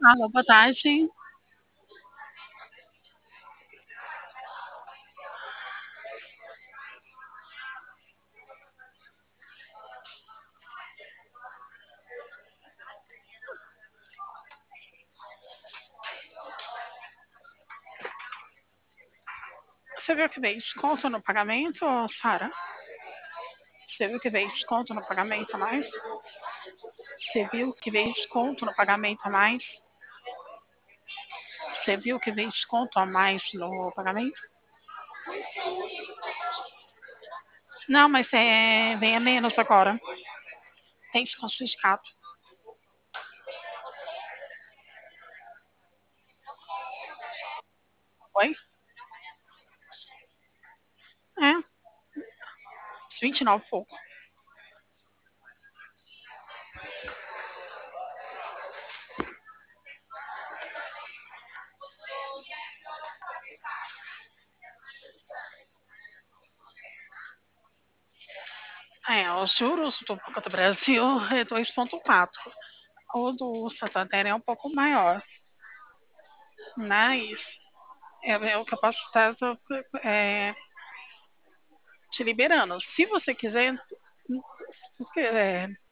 Alô, boa tarde. Você viu que veio desconto no pagamento, Sara? Você viu que veio desconto no pagamento a mais? Você viu que veio desconto no pagamento a mais? Você viu que veio desconto a mais no pagamento? Não, mas vem a menos agora. Tem desconto de sindicato. Oi? É, 29 e pouco. Os juros do Banco do Brasil é 2,4. O do Santander é um pouco maior, mas é o que eu posso estar te liberando. Se você quiser,